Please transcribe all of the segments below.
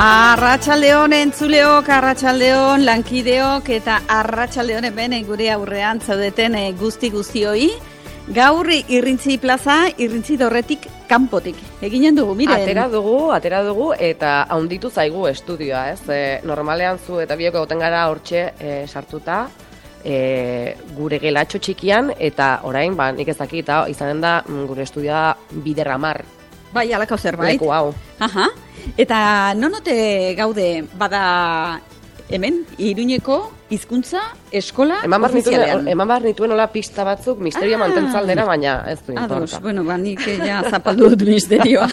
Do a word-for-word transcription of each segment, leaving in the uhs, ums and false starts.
Arratsaldeon entzuleok, arratsaldeon lankideok eta arratsaldeon hemen gure aurrean zaudeten guzti guztioi. Gaur Irrintzi plaza, Irrintzi dorretik kanpotik. Eginen dugu, miren. Atera dugu, atera dugu eta haunditu zaigu estudioa, ez? E, normalean zu eta biok egoten gara hortxe e, sartuta, e, gure gelatxo txikian, eta orain, ba, nik ez dakit, izanen da gure estudioa biderramar. Bai, alako zerbait. Leku hau. Aha. Eta nonote gaude bada hemen, Iruñeko hizkuntza eskola ofizialean. Eman behar nituen hola pista batzuk, misterioa ah, mantentzaldera, baina ez du importa. Ados, bueno, ba, nik ja zapaldu dut misterioa.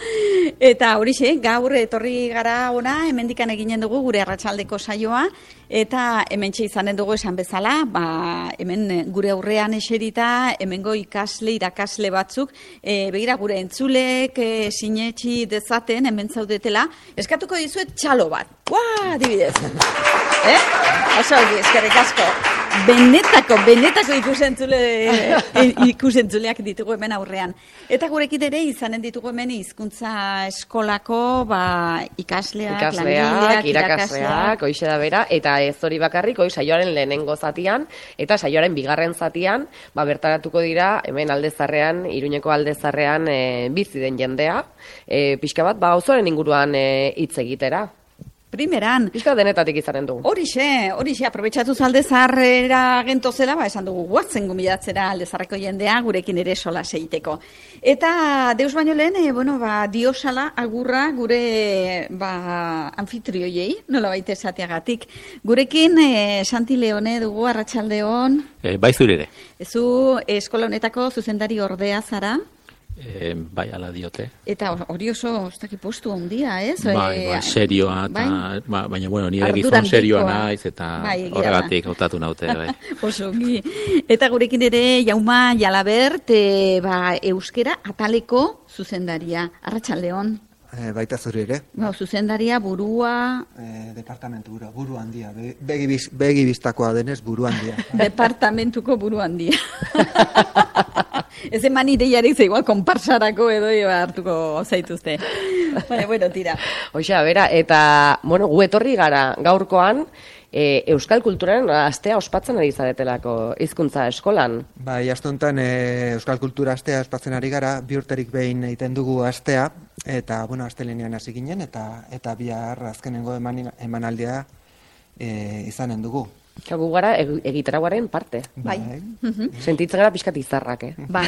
Eta horixe, gaur etorri gara ona, hemendikan eginen dugu gure arratsaldeko saioa, eta hementxe izanen dugu esan bezala, ba, hemen gure aurrean eserita, hemengo ikasle, irakasle batzuk, e, begira gure entzulek, e, sinetxi dezaten, hemen zaudetela, eskatuko dizuet txalo bat. Ua, dibidez. Eh? Oso, eskerrik asko. Benetako, benetako ikusentzule, ikusentzuleak ditugu hemen aurrean. Eta gurekin ere izanen ditugu hemen hizkuntza eskolako, ba, ikasleak, ikasleak, irakasleak, hoixe da bera, eta ez hori bakarrik, hoi saioaren lehenengo zatian, eta saioaren bigarren zatian, ba, bertaratuko dira, hemen aldezarrean, Iruñeko aldezarrean e, bizi den jendea, e, pixka bat, ba, auzoaren inguruan hitz e, egitera. Primeran. Pixka denetatik izanen dugu. Horixe, horixe, aprobetxatu aldezarrera gentozela, ba, esan dugu guatzen gumidatzera aldezarreko jendea, gurekin ere sola seiteko. Eta deus baino lehen, e, bueno, ba, diosala agurra gure ba, anfitrioiei, nola baita esateagatik. Gurekin, e, Santi Leone dugu, arratsaldeon. E, bai zurire. Zu eskola honetako zuzendari ordea zara. E, bai, ala diote. Eta hori oso, ostaki postu handia, ez? Bai, ba, serioa, eta, bai? ba, baina, bueno, nire gizon serioa naiz, eta bai, horregatik hautatu naute, bai. Oso, ongi. Eta gurekin ere, Jauma Jalabert, e, ba, euskera ataleko zuzendaria. Arratsaldeon. E, baita zuri ere. Ba, zuzendaria, burua... E, departamentu buru, buru handia. Be, begi, begi biztakoa denez, buru handia. Departamentuko buru handia. Ez eman ideiarik ze igual konparsarako edo hartuko zaituzte. Baina, bueno, tira. Hoxa, bera, eta, bueno, gu etorri gara gaurkoan, e, euskal kulturaren astea ospatzen ari zaretelako hizkuntza eskolan. Bai, aste honetan e, euskal kultura astea ospatzen ari gara, bi urterik behin egiten dugu astea, eta, bueno, astelenean hasi ginen, eta eta bihar azkenengo eman, emanaldia e, izanen dugu. Gu gara egitaraguaren parte. Bai. Sentitzen gara pixkat izarrak, eh? Bai.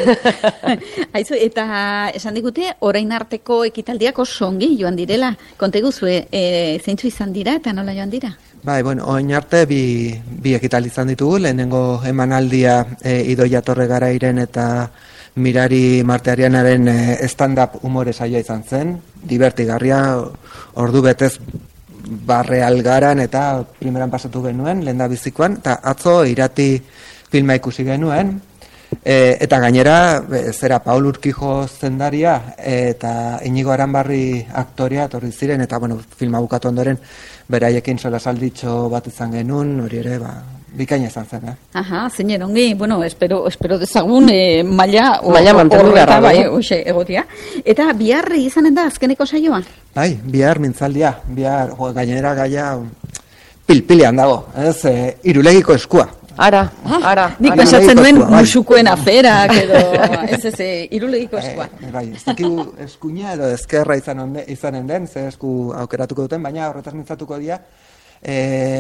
Aizu, eta esan digute, orain arteko ekitaldiak oso ongi joan direla. Konte guzue, e, zeintzu izan dira eta nola joan dira? Bai, bueno, orain arte bi, bi ekitaldi izan ditugu. Lehenengo emanaldia e, Idoia Torregarairen eta Mirari Martearianaren e, stand-up umore saioa izan zen. Divertigarria, ordu betez barre algaran eta primeran pasatu genuen, lehen da bizikoan, eta atzo irati filma ikusi genuen, e, eta gainera, e, zera Paul Urquijo zendaria, e, eta Inigo Aranbarri aktorea etorri ziren, eta bueno, filma bukatu ondoren, beraiekin sola salditxo bat izan genuen, hori ere, ba, bikaina izan zen, eh? Aha, zeinen ongi, bueno, espero, espero dezagun e, maila maila mantendu gara, bai, hoxe, egotia. Eta bihar izanen da azkeneko saioa? Bai, bihar mintzaldia, bihar jo, gainera gaia pilpilean dago, ez, e, Irulegiko eskua. Ara, ara. Nik pensatzen duen musukoen aferak edo, ez ez, Irulegiko eskua. E, bai, ez dakigu eskuina edo ezkerra izan onde, izanen den, ze esku aukeratuko duten, baina horretaz mintzatuko dira, e,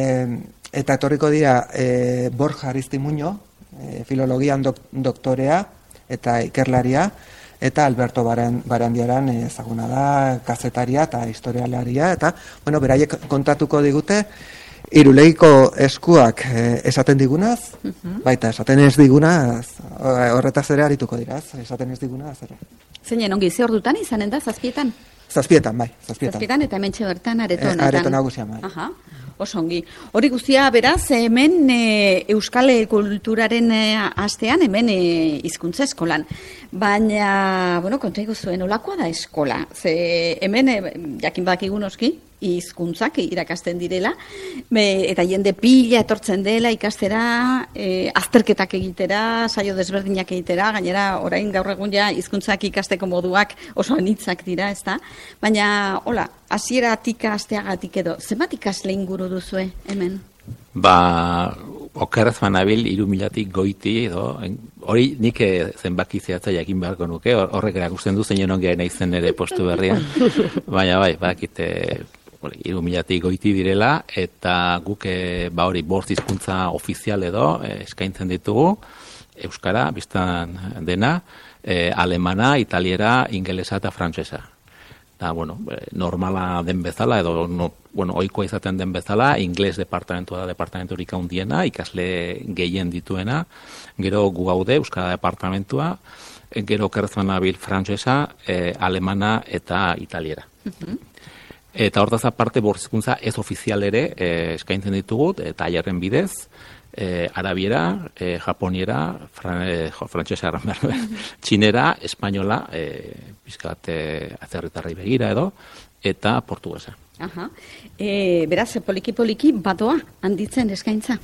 eta etorriko dira e, Borja Aristimuño, e, filologian dok, doktorea eta ikerlaria, eta Alberto Barandiaran ezaguna da, kazetaria eta historialaria, eta, bueno, beraiek kontatuko digute, Irulegiko eskuak eh, esaten digunaz, uh-huh. baita esaten ez digunaz, horretaz ere arituko dira, esaten ez digunaz ere. Zeinen ongi, ze ordutan izanen da, zazpietan? Zazpietan, bai, zazpietan. Zazpietan eta hemen txebertan areto honetan. E, areto nagusian, bai. Aha. Oso ongi. Hori guztia, beraz, hemen e, euskal kulturaren e, astean, hemen e, hizkuntza eskolan. Baina, bueno, konta zuen, olakoa da eskola. Ze hemen, e, jakin bakigun oski, hizkuntzak irakasten direla, be, eta jende pila etortzen dela ikastera, e, azterketak egitera, saio desberdinak egitera, gainera orain gaur egun ja hizkuntzak ikasteko moduak oso anitzak dira, ezta? Baina, hola, hasieratik hasteagatik edo, zenbat ikasle inguru duzue hemen? Ba, okerrez manabil, iru milatik goiti, edo, hori nik zenbaki zehatza jakin beharko nuke, horrek erakusten du zein ongi naizen ere postu berrian, baina bai, bakite, iru milatik goiti direla, eta guk ba hori bortz hizkuntza ofizial edo eskaintzen ditugu, euskara, biztan dena, eh, alemana, italiera, ingelesa eta frantsesa. Eta, bueno, normala den bezala, edo, no, bueno, ohikoa izaten den bezala, ingles departamentua da departamenturik handiena, ikasle gehien dituena, gero gu gaude, euskara departamentua, gero okerrezman nabil frantsesa, eh, alemana eta italiera. Uh-huh. Eta hortaz aparte, bortzikuntza ez ofizial ere eh, eskaintzen ditugut, eta aiarren bidez, eh, arabiera, eh, japoniera, fran, eh, frantsesa erran behar, txinera, espainola, eh, bizkat eh, atzerritarrei begira edo, eta portugesa. Aha. E, beraz, poliki-poliki batoa handitzen eskaintza?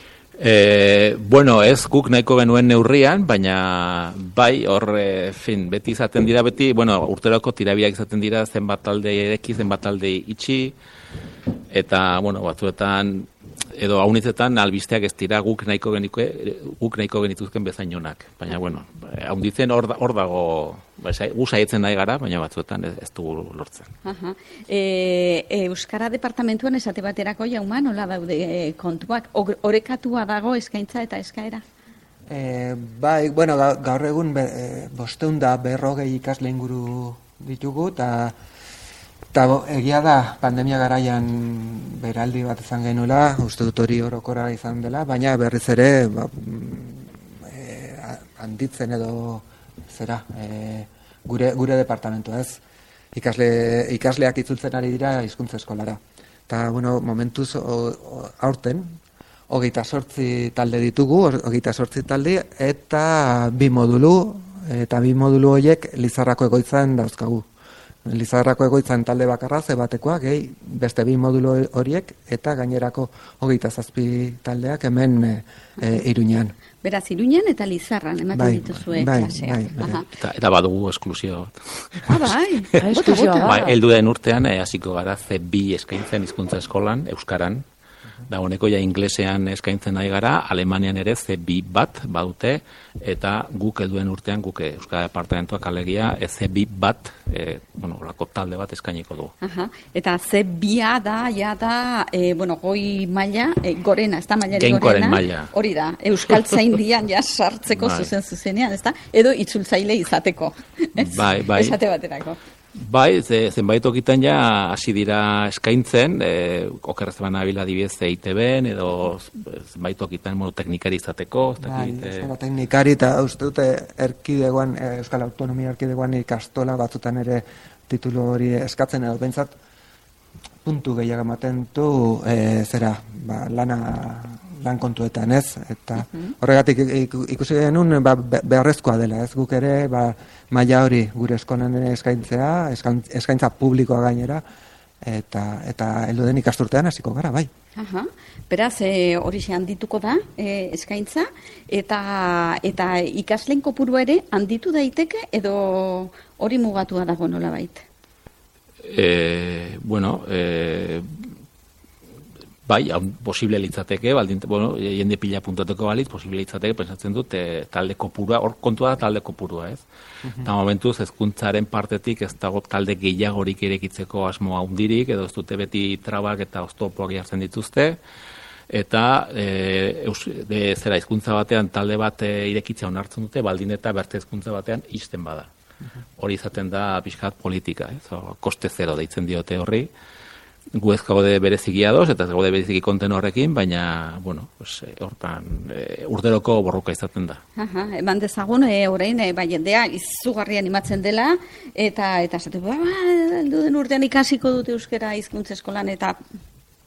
E, bueno, ez guk nahiko genuen neurrian, baina bai, hor, e, fin, beti izaten dira, beti, bueno, urteroko tirabiak izaten dira, zenbat talde edeki, zenbat talde itxi, eta, bueno, batzuetan, edo haunitzetan albisteak ez dira guk nahiko genike, guk nahiko genituzken bezainonak. Baina, bueno, haunditzen hor, hor dago, gu saietzen nahi gara, baina batzuetan ez, ez dugu lortzen. Aha. E, e, Euskara departamentuan esate baterako jauma, nola daude e, kontuak? Orekatua dago eskaintza eta eskaera? E, bai, bueno, gaur egun be, e, bosteun da berrogei ikasle inguru ditugu, eta Eta egia da, pandemia garaian beraldi bat izan genuela, uste dut hori orokora izan dela, baina berriz ere ba, e, handitzen edo zera, e, gure, gure departamentu ez. Ikasle, ikasleak itzultzen ari dira hizkuntza eskolara. Eta, bueno, momentuz o, o, aurten, hogeita sortzi talde ditugu, hogeita sortzi talde, eta bi modulu, eta bi modulu horiek Lizarrako egoitzan dauzkagu. Lizarrako egoitzan talde bakarra, ze batekoak, gehi, beste bi modulo horiek, eta gainerako hogeita zazpi taldeak hemen e, e, Iruñean. Beraz, Iruñean eta Lizarran ematen bai, dituzue bai, klaseak. Bai, bai. Eta, eta badugu esklusio. Ah, bai, esklusioa. Bai, heldu den urtean, eh, hasiko gara ze bi eskaintzen hizkuntza eskolan, euskaran, da honeko ja inglesean eskaintzen nahi gara, Alemanian ere ze bi bat badute, eta guk helduen urtean, guk Euskara Departamentuak alegia, ze bi bat, e, bueno, lako talde bat eskainiko du. Aha. Eta ze bia da, ja da, e, bueno, goi maila, e, gorena, ez da mailari gorena, maila. Hori da, Euskaltzaindian ja sartzeko bai. zuzen zuzenean, ez da, edo itzultzaile izateko, ez? Bai, bai. Esate baterako. Bai, ze, zenbait okitan ja hasi dira eskaintzen, e, okerrez baina bila dibidez E I T B-en, edo zenbait okitan modu teknikari izateko. Bai, euskara teknikari, eta uste dute erkidegoan, Euskal Autonomia erkidegoan ikastola batzutan ere titulu hori eskatzen edo bentsat puntu gehiago ematen du e, zera, ba, lana lan kontuetan, ez? Eta horregatik ikusi genuen ba, beharrezkoa dela, ez? Guk ere ba, maila hori gure eskolan eskaintzea, eskaintza publikoa gainera, eta eta heldu den ikasturtean hasiko gara, bai. Aha. Beraz, e, hori handituko da e, eskaintza, eta eta ikasleen kopurua ere handitu daiteke edo hori mugatua dago nolabait? Eh, bueno, eh, bai, posible litzateke, baldin, bueno, jende pila puntateko balitz, posible litzateke, pensatzen dut, e, talde kopurua, hor kontua da talde kopurua, ez? Uh-huh. Eta momentuz, hezkuntzaren partetik ez dago talde gehiagorik irekitzeko asmoa hundirik, edo ez dute beti trabak eta oztopoak jartzen dituzte, eta e, eus, de, zera hizkuntza batean talde bat e, irekitzea onartzen dute, baldin eta berte hizkuntza batean ixten bada. Hori izaten da pixkat politika, ez? O, koste zero deitzen diote horri. Gu ez gaude bereziki ados, eta ez gaude bereziki konten horrekin, baina, bueno, pues, hortan e, urteroko borroka izaten da. Aha, eman dezagun, e, orain, e, bai, jendea izugarri animatzen dela, eta, eta zate, ba, heldu den urtean ikasiko dute euskara hizkuntza eskolan, eta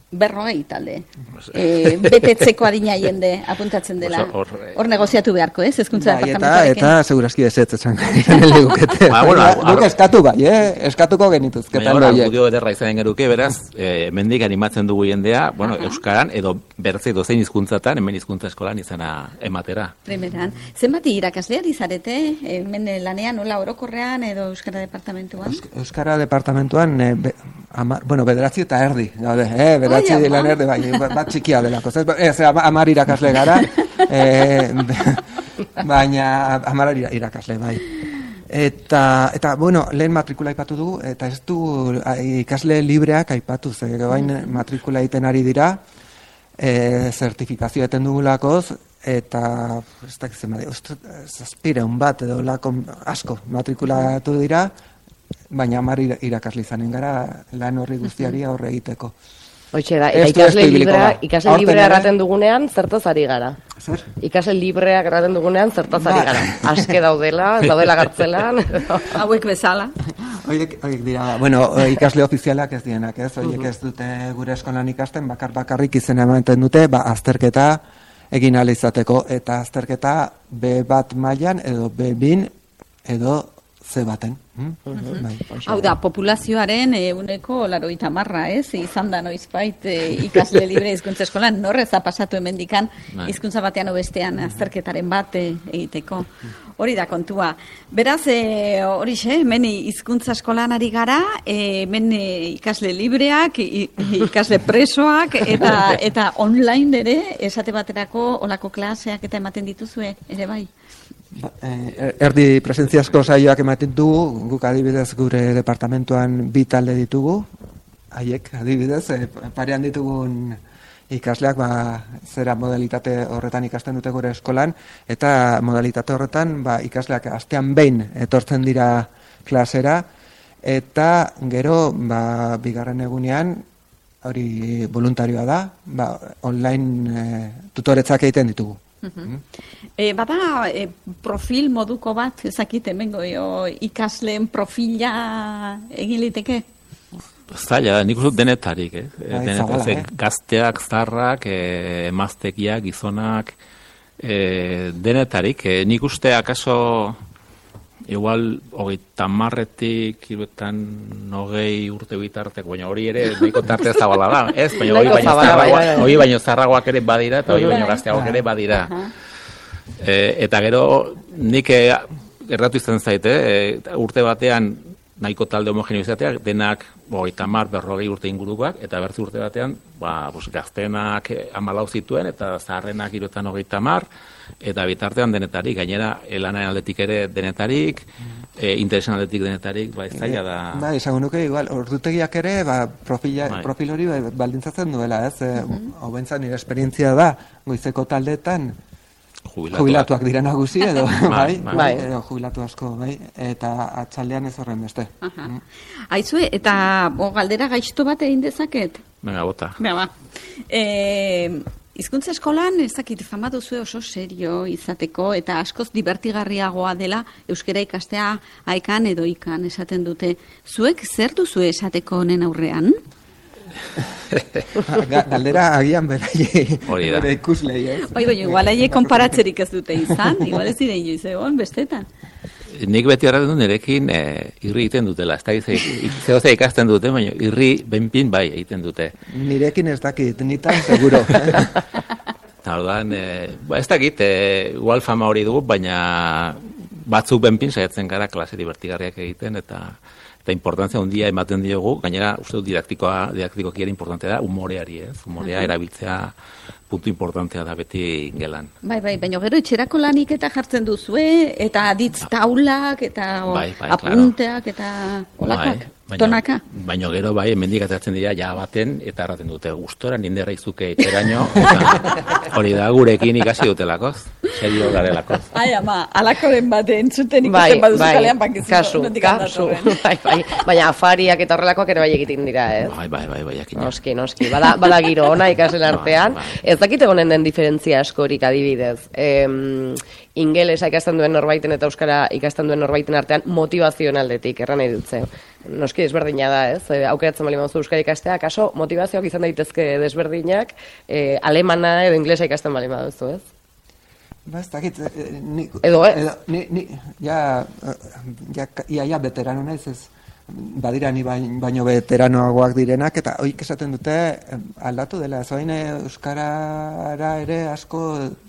berrogei talde. E, betetzeko adina jende apuntatzen dela. Hor, hor negoziatu beharko, ez? Hezkuntza bai, departamentuarekin. Eta, eta segurazki ez ez esan legukete. Ba, bueno, Guk eskatu bai, eh? Eskatuko genituzke. Baina, argudio ederra izanen geruke, beraz, eh, mendik animatzen dugu jendea, bueno, Aha. euskaran, edo bertze dozein hizkuntzatan, hemen hizkuntza eskolan izana ematera. Primeran. Zenbati irakasleari zarete, hemen lanean, nola orokorrean, edo Euskara departamentuan? Euskara departamentuan, eh, be, ama, bueno, bederatzi eta erdi, gaude, eh? Bederatzi Ai, lan erdi, bai, bat txikia delako. Ez, amar irakasle gara, eh, baina amar irakasle, bai. Eta, eta, bueno, lehen matrikula aipatu dugu, eta ez du ikasle libreak aipatu, ze bain matrikula egiten ari dira, e, zertifikazio eten dugulakoz, eta ez dakit zen, zazpireun bat edo lako asko matrikulatu dira, baina hamar irakasle izanen gara lan horri guztiari aurre egiteko. Hoitxe da, eta ikasle librea, ikasle librea erraten dugunean, zertaz ari gara. Zer? Ikasle libreak erraten dugunean, zertaz ari gara. Aske daudela, daudela gartzelan. Hauek bezala. Oiek, oiek dira, bueno, ikasle ofizialak ez dienak, ez? Oiek ez dute gure eskolan ikasten, bakar bakarrik izena ematen dute, ba, azterketa egin ahal izateko, eta azterketa B bat mailan edo B bin edo C baten. Hmm? Uh-huh. Bai, hau da, populazioaren ehuneko laurogeita marra, ez? Izan da noizbait e, ikasle libre hizkuntza eskolan, norreza pasatu hemendikan hizkuntza batean bestean azterketaren bat e, egiteko. Hori da kontua. Beraz, e, horixe, hemen hizkuntza eskolan ari gara, e, hemen e, ikasle libreak, i, ikasle presoak, eta eta online ere, esate baterako olako klaseak eta ematen dituzue, ere bai? Erdi presentziazko saioak ematen dugu, guk adibidez gure departamentuan bi talde ditugu, haiek adibidez, parean ditugun ikasleak ba, zera modalitate horretan ikasten dute gure eskolan, eta modalitate horretan ba, ikasleak astean behin etortzen dira klasera, eta gero ba, bigarren egunean, hori voluntarioa da, ba, online e, tutoretzak egiten ditugu. Uh-huh. E, bada e, profil moduko bat ezakit hemengo ikasleen profila egin liteke? Zaila, nik uste denetarik, eh? Bai, denetarik, zabala, eh? Gazteak, zarrak, eh, emaztekiak, gizonak, eh, denetarik. Eh, nik uste akaso igual hogeita marretik iruetan hogei urte bitarteko, baina hori ere nahiko tarte zabala da, ez? Baina hori baino zarragoak, hori baino zarragoak ere badira, eta hori baino gazteagoak ere badira. E, eta gero nik erratu izan zaite, e, urte batean nahiko talde homogeneo izateak, denak hogeita hamar, berrogei urte ingurukoak, eta bertzi urte batean, ba, bus, gaztenak hamalau zituen, eta zaharrenak hiruetan hogeita hamar, eta bitartean denetarik, gainera, lanaren aldetik ere denetarik, e, interesen aldetik denetarik, ba, ez zaila da... Ba, esango nuke, igual, ordutegiak ere, ba, profila, profil hori baldintzatzen duela, ez? Hau bentzan, nire esperientzia da, goizeko taldeetan, Jubilatuak. jubilatuak dira nagusi edo, bai, bai, bai, edo jubilatu asko, bai, eta atxaldean ez horren beste. Mm. Aizue, eta o, galdera gaizto bat egin dezaket? Venga, bota. Venga, ba. E, hizkuntza eskolan, ez dakit, fama duzue oso serio izateko, eta askoz divertigarriagoa dela euskera ikastea haikan edo ikan esaten dute. Zuek zer duzue esateko honen aurrean? Galdera agian beraie bere ikuslei, ez? Bai, bai, igual aie konparatzerik ez dute izan, igual ez dira inoiz egon, bestetan. Nik beti horretu nirekin e, irri egiten dutela, ez da zehozea ikasten dute, baina irri benpin bai egiten dute. Nirekin ez dakit, nitan seguro. Eta orduan, e, ba, ez dakit, e, igual fama hori dugu, baina batzuk benpin saiatzen gara klase divertigarriak egiten, eta eta importantzia handia ematen diogu, gainera uste dut didaktikoa, didaktikoki ere importantea da, humoreari, ez? Humorea erabiltzea puntu importantea da beti gelan. Bai, bai, baina gero etxerako lanik eta jartzen duzue, eta aditz taulak, eta o, bai, bai, apunteak, eta olakak, bai, tonaka. Baina gero bai, hemendik ateratzen dira ja baten, eta erraten dute, gustora ninderra izuke etxeraino, eta hori da gurekin ikasi dutelakoz, serio garelakoz. Ai, ama, alakoren bat entzuten ikusten bai, baduzu bai, kalean bakizu. Kasu, kasu, bai, bai. bai. Baina afariak eta horrelakoak ere bai egiten dira, ez? Bai, bai, bai, bai, jakina. Noski, noski, bada, bada giro ona ikasle artean. Bai, bai. Ez dakit egonen den diferentzia askorik adibidez. Em, ingelesa ikasten duen norbaiten eta euskara ikasten duen norbaiten artean motivazioen aldetik, erran nahi dutze. Noski desberdina da, ez? E, aukeratzen bali mazu euskara ikastea, kaso motivazioak izan daitezke desberdinak, e, alemana edo inglesa ikasten bali mazu, ez? Ba, ez dakit, eh, ni, Edo ez? Edo, ni, ni, ja, ja, ia, ia veterano naiz, ez, badira ni bain, baino veteranoagoak direnak, eta oik esaten dute aldatu dela, ez baina euskarara ere asko,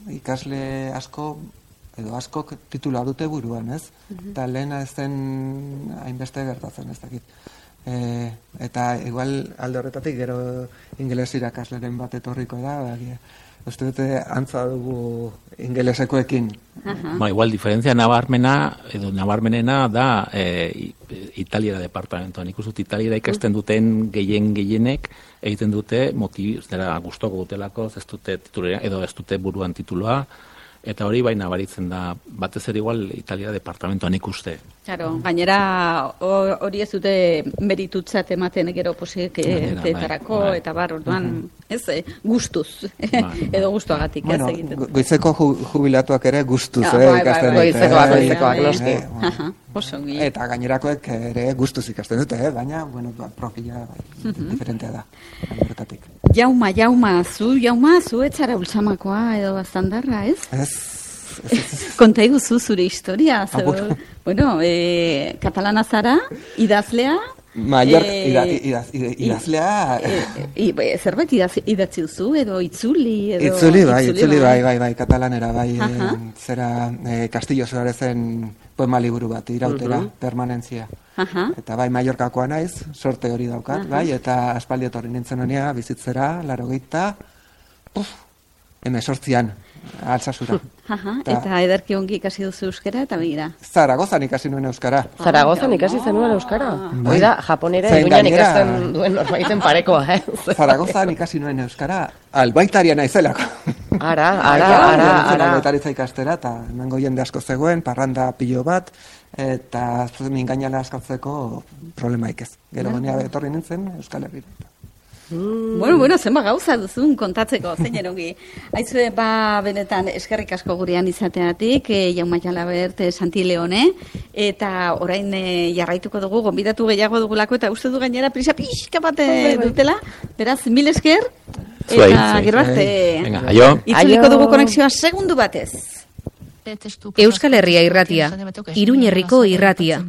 ikasle asko, edo askok titula dute buruan, ez? Mm-hmm. Eta lehen ez zen hainbeste gertatzen, ez dakit. E, eta igual alde horretatik gero ingeles irakasleren bat etorriko da, baina, uste dute antza dugu ingelesekoekin. Ba, igual, diferentzia nabarmena, edo nabarmenena da e, Italiara departamentoan. Ikusut, Italiara ikasten duten gehien gehienek egiten dute motibi, zera gustoko dutelako, ez dute titulera, edo ez dute buruan tituloa, eta hori bai nabaritzen da, batez ere igual Italia departamentoan ikuste. Claro, gainera hori ez dute meritutzat ematen gero posiketarako bai, bai. eta bar, orduan, ez, eh, gustuz, Bai. edo gustuagatik Bueno, ez egiten. goizeko ju, jubilatuak ere gustuz, Ja, eh, bai, bai, ikasten bai, dute. goizekoak, eh, goizekoak, eh, noski. eh, bueno. Aha, oso ongi. Eta gainerakoek ere gustuz ikasten dute, eh? Baina, bueno, ba, profila bai, diferentea da, horretatik. Jauma, jauma, zu, jauma, zu etzara ultzamakoa edo baztandarra, ez? Ez, ez, ez, ez. Konta iguzu zure historia, ze, bueno. bueno, e, katalana zara, idazlea, Maior, eh, ida, idaz, ida, idazlea... e, e, zerbait idaz, idatzi duzu, edo itzuli, edo... Itzuli, bai, itzuli, bai, bai, bai, katalanera, bai, Aha. eh, zera, eh, Castillo Suarezen poema liburu bat, irautera, permanentzia. Aha. Eta bai, Mallorcakoa naiz, sorte hori daukat, bai, eta aspaldi etorri nintzen honea, bizitzera, larogeita, puf, hemesortzian, Altsasura. Aha, eta ederki ongi ikasi duzu euskara, eta begira. Zaragozan ikasi nuen euskara. Zaragozan ikasi zenuen euskara. Bai. Hoi da, japonera Zain Iruñan gainera- ikasten duen norbaiten parekoa, eh? Zaragozan ikasi nuen euskara, albaitaria naizelako. Ara, Bai, ara, joan ara, nintzen ara. albaitaritza ikastera, eta nango jende asko zegoen, parranda pilo bat, eta mingainala askatzeko problemaik ez. Gero genia etorri nintzen Euskal Herrira. Bueno, bueno, zenba gauza duzun kontatzeko, zein erongi. Aizue, ba, benetan, eskerrik asko gurean izateatik, e, Jauma Jalabert, e, Santi Leone, eta orain e, jarraituko dugu, gonbidatu gehiago dugulako, eta uste du gainera prisa pixka bat e, dutela, beraz, mil esker, Zuei, eta zuei. gero arte, Venga, aio. itzuliko Aio. dugu konexioa segundu batez. Euskal Herria irratia, Iruñ herriko irratia.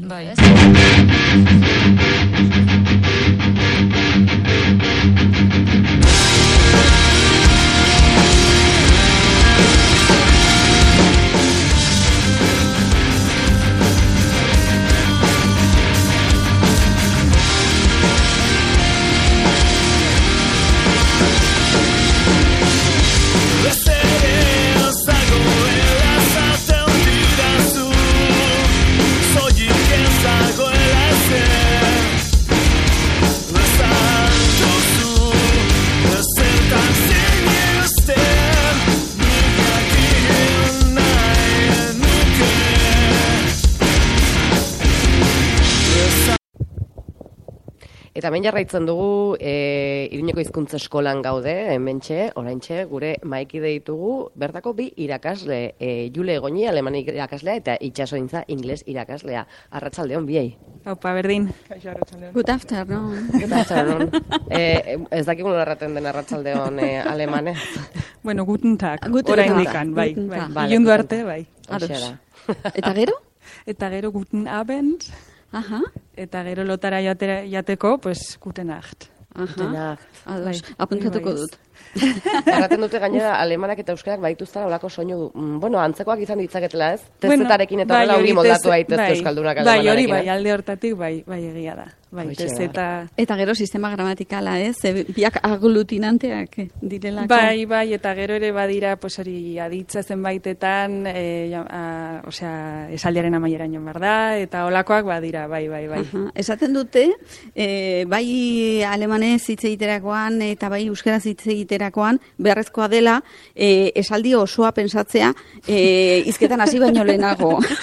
Eta hemen jarraitzen dugu, e, Iruñeko hizkuntza eskolan gaude, hementxe, oraintxe, gure maikide ditugu, bertako bi irakasle, e, Jule Egoñi, alemanik irakaslea, eta itxasointza ingles irakaslea. Arratsaldeon biei. Aupa, berdin. Good afternoon. Eta txarron, e, ez dakikun erraten den arratsaldeon e, alemanez. Bueno, guten tag. Guten Orain Tag. dikan, bai. Guten bai. Tag. Vale, Ilundu guten arte, Tag. bai. Hoxe Ados. da. Eta gero? Eta gero guten Abend, Aha, eta gero lotara jatera, jateko, pues, guten Nacht. aha. Gutenak. Ados, Bai, apuntatuko bai, dut. Erraten dute gainera alemanak eta euskarak baituztara olako soinu, mm, bueno, antzekoak izan ditzaketela, ez? Bueno, Tezetarekin eta bai, horrela hori hori moldatu tez- daitezke bai, euskaldunak Bai, hori alemanarekin. bai, eh? alde hortatik, bai, bai egia da. Bai, Hoxe da. tezeta... Eta gero sistema gramatikala, ez? Ze biak aglutinanteak direlako. Bai, bai, eta gero ere badira, pues hori aditza zenbaitetan, e, ja, a, osea, esaldiaren amaieran joan behar da, eta olakoak badira, bai, bai, bai. Aha. Esaten dute, e, bai alemanez hitz egiterakoan eta bai euskaraz hitz egiterakoan beharrezkoa dela e, esaldi osoa pensatzea e, hizketan hasi baino lehenago.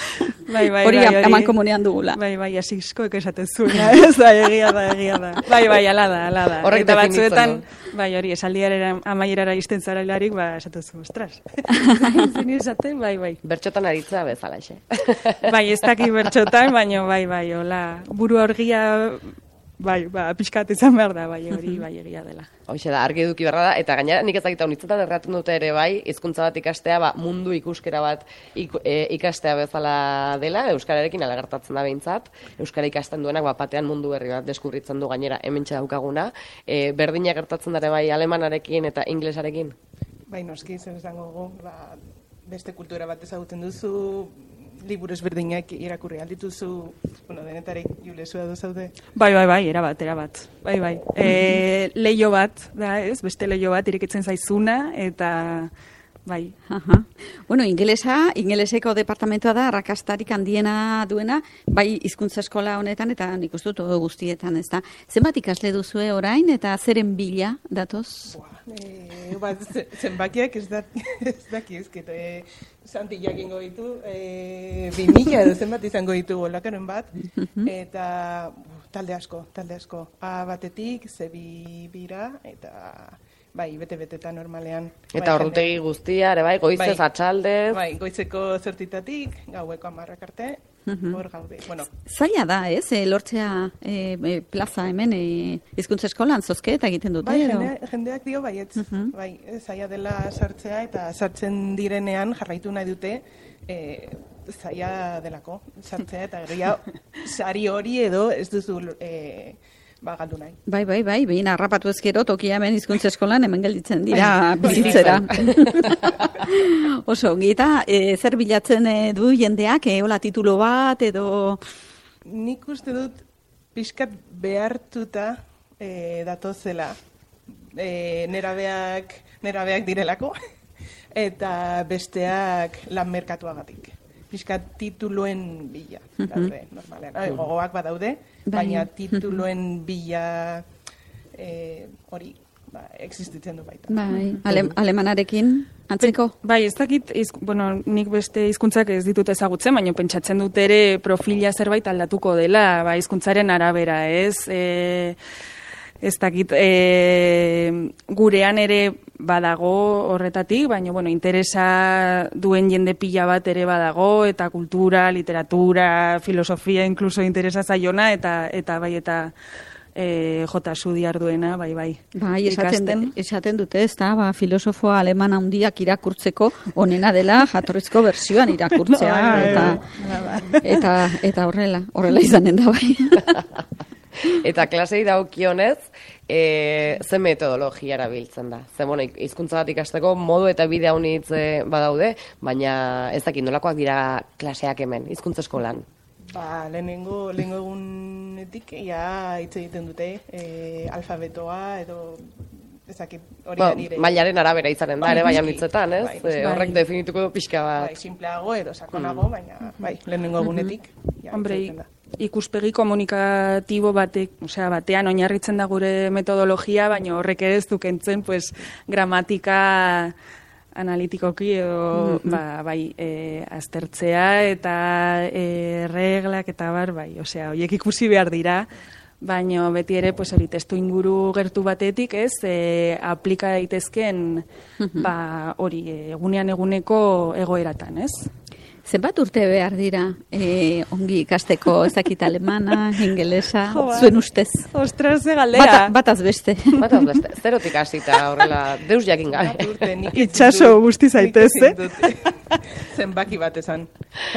Bai, bai, hori bai, hori. aman komunean dugula. Bai, bai, asiskoek esaten zuena, ez da, egia da, egia da. Bai, bai, ala da, ala da. Horrek Eta definitzen batzuetan, du. bai, hori, esaldiaren amaierara izten zarelarik, ba, esaten zu, ostras. Zini esaten, bai, bai. Bertxotan aritzea bezala, xe. Bai, ez daki bertxotan, baina, bai, bai, hola, buru orgia, bai, ba, pixkat izan behar da, bai, hori, bai, egia dela. Hoxe da, argi eduki berda da, eta gainera nik ezagita unitzetan erraten dute ere bai, hizkuntza bat ikastea, ba, mundu ikuskera bat iku, e, ikastea bezala dela, euskararekin alagartatzen da behintzat, euskara ikasten duenak ba, batean mundu berri bat deskubritzen du gainera hementxe daukaguna, e, berdina gertatzen dara bai alemanarekin eta inglesarekin? Bai, noski, zer esango gu, ba, beste kultura bat ezagutzen duzu, liburu ezberdinak irakurri aldituzu, bueno, denetarek julesua du zaude. Bai, bai, bai, erabat, erabat. Bai, bai. E, leio bat, da, ez? Beste leio bat irekitzen zaizuna, eta bai. Aha. Bueno, ingelesa, ingeleseko departamentoa da, arrakastarik handiena duena, bai hizkuntza eskola honetan, eta nik uste dut guztietan, ez da. Zenbat ikasle duzue orain, eta zeren bila datoz? E, bat, zenbakiak ez, da, ez daki ezket, e, Santi jakingo ditu, e, bi mila edo zenbat izango ditu olakaren bat, eta uh, talde asko, talde asko. A batetik, zebi bira, eta bai, bete-beteta normalean. Eta bai, ordutegi guztia, ere bai, goizez, bai, atxaldez. Bai, goizeko zertitatik, gaueko amarrak arte, hor gaude. Bueno. Zaila da, ez? E, lortzea e, e, plaza hemen e, hizkuntza eskolan zozketa egiten dute. Bai, edo? jende, jendeak dio baietz. Uh-huh. Bai, zaila dela sartzea eta sartzen direnean jarraitu nahi dute e, zaila delako sartzea eta geria sari hori edo ez duzu e, ba, galdu nahi. Bai, bai, bai, behin harrapatu ezkero tokia hemen hizkuntza eskolan hemen gelditzen dira bizitzera. Oso, gita, e, zer bilatzen e, du jendeak, e, hola titulo bat, edo... Nik uste dut pixkat behartuta e, datozela e, nerabeak, nerabeak direlako, eta besteak lan merkatuagatik. Pixkat tituluen bila, daude, normalean. Ai, gogoak badaude, baina tituloen bila e, hori ba, existitzen du baita. Bai, Ale, alemanarekin antzeko? Bai, ez dakit, iz, bueno, nik beste hizkuntzak ez ditut ezagutzen, baina pentsatzen dut ere profila zerbait aldatuko dela, ba, hizkuntzaren arabera, ez? E, ez dakit, e, gurean ere badago horretatik, baina, bueno, interesa duen jende pila bat ere badago, eta kultura, literatura, filosofia, inkluso interesa zaiona, eta, eta bai, eta e, jota sudiar duena, bai, bai. Bai, esaten, esaten dute, ez da, ba, filosofo aleman handiak irakurtzeko onena dela jatorrizko bersioan irakurtzea, eta, eta, eta horrela, horrela izanen da, bai. Eta klasei daukionez, e, ze metodologia erabiltzen da. Ze, bueno, hizkuntza bat ikasteko modu eta bide haunitz e, badaude, baina ez dakit nolakoak dira klaseak hemen, hizkuntza eskolan. Ba, lehenengo, lehenengo egunetik, ja, hitz egiten dute, e, alfabetoa, edo, ezakit, hori da nire. Mailaren arabera izanen da, ere, baina hitzetan, ez? Bai, e, horrek bai. definituko du pixka bat. Bai, simpleago edo sakonago, baina, bai, lehenengo egunetik, ja, Hombre, hitz egiten da. ikuspegi komunikatibo batek, osea, batean oinarritzen da gure metodologia, baina horrek ere ez du kentzen, pues, gramatika analitikoki edo, mm-hmm. ba, bai, e, aztertzea eta e, reglak eta bar, bai, osea, horiek ikusi behar dira, baina beti ere, pues, hori, testu inguru gertu batetik, ez, e, aplika daitezken, mm-hmm. ba, hori, egunean eguneko egoeratan, ez? Zenbat urte behar dira e, ongi ikasteko ezakit alemana, ingelesa, zuen ustez? Ostras, ze galdera. Bata, bataz beste. Bataz beste, zerotik hasita horrela, deus jakin gabe. Itxaso guzti zaitez, eh? Zenbaki bat esan.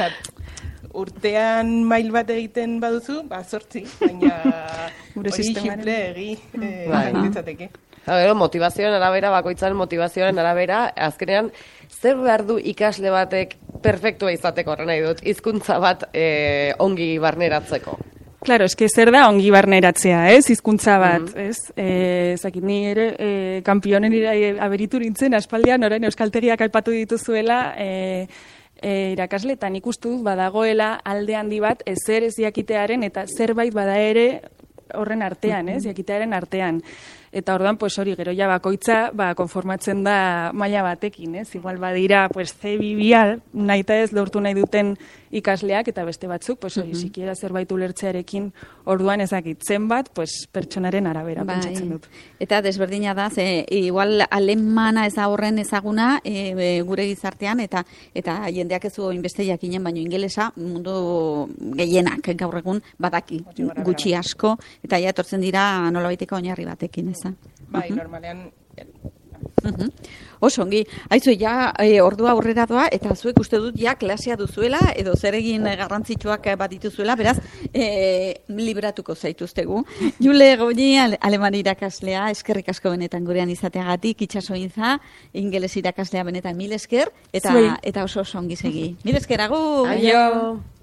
Urtean mail bat egiten baduzu, ba, sortzi, baina hori simple egi ditzateke. Gero, motivazioaren arabera, bakoitzaren motivazioaren arabera, azkenean, zer behar du ikasle batek perfektua izateko, horren nahi dut, hizkuntza bat e, ongi barneratzeko? Claro, eske zer da ongi barneratzea, ez? Hizkuntza bat, mm-hmm. ez? Eh, zakit ni ere eh, kanpionen aberitu nintzen aspaldian, orain euskaltegiak aipatu dituzuela, eh, E, irakasletan ikustu badagoela alde handi bat ezer ez jakitearen eta zerbait bada ere horren artean, ez, jakitearen artean. eta orduan, pues hori, gero ja bakoitza, ba, konformatzen da maila batekin, ez? Igual badira, pues, C bi bial, nahi eta ez lortu nahi duten ikasleak, eta beste batzuk, pues hori, Mhm. sikiera zerbait ulertzearekin orduan ezakit zenbat, pues, pertsonaren arabera Bai. pentsatzen dut. Eta desberdina da, ze igual alemana ez da horren ezaguna e, e, gure gizartean, eta eta jendeak ez du inbeste jakinen, baino ingelesa mundu gehienak gaur egun badaki gutxi asko, eta ja etortzen dira nolabaiteko oinarri batekin, eza. Bai, Mhm. normalean, Mhm. Oso ongi, haizu, ja e, ordua aurrera doa, eta zuek uste dut ja klasea duzuela, edo zer egin eh, garrantzitsuak eh, bat dituzuela, beraz, e, libratuko zaituztegu. Jule Goñi, ale, aleman irakaslea, eskerrik asko benetan gurean izateagatik, itxasointza, ingeles irakaslea benetan mil esker, eta, Zuei. eta oso oso ongi segi. Mil esker, agur! Aio!